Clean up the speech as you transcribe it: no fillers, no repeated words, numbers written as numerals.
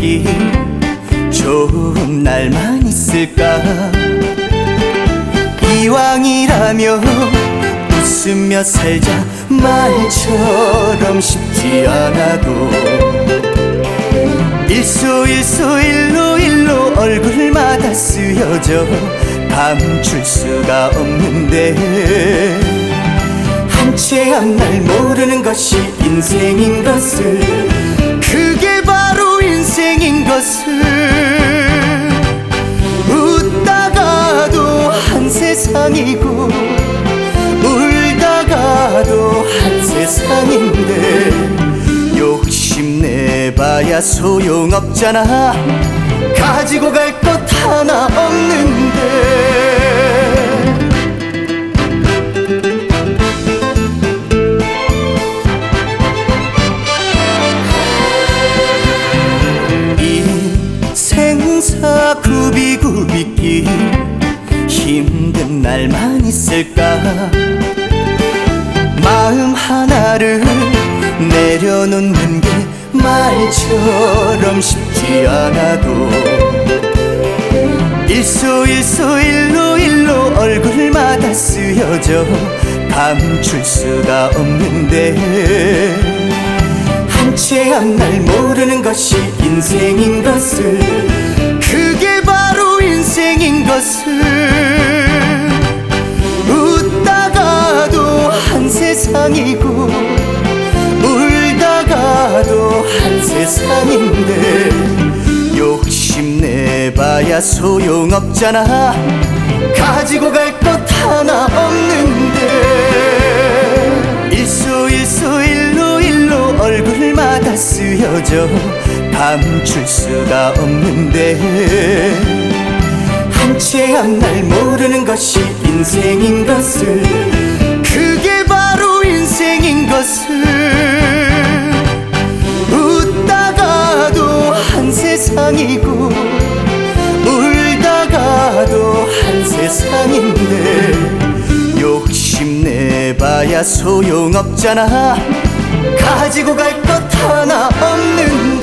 있기 좋은 날만 있을까. 이왕이라면 웃으며 살자. 말처럼 쉽지 않아도 일로 얼굴마다 쓰여져 감출 수가 없는데, 한 채 한 날 모르는 것이 인생인 것을, 그게 바로 인생인 것을. 웃다가도 한 세상이고 울다가도 한 세상인데, 욕심내봐야 소용없잖아. 가지고 갈 것 하나 없는데. 인생사 굽이굽이기 힘든 날만 있을까. 마음 하나를 내려놓는 게 말처럼 쉽지 않아도 일로 얼굴마다 쓰여져 감출 수가 없는데, 한 채 한 날 모르는 것이 인생인 것을, 그게 바로 인생인 것을. 웃다가도 한 세상이고 울다가도 한 세상인데, 욕심내봐야 소용없잖아. 가지고 갈 것 하나 없는데, 일로 얼굴마다 쓰여져 감출 수가 없는데, 한 채 한 날 모르는 것이 인생인 것을, 그게 바로 인생인 것을. 웃다가도 한 세상이고 울다가도 한 세상인데, 욕심내봐야 소용없잖아. 가지고 갈 것 하나 없는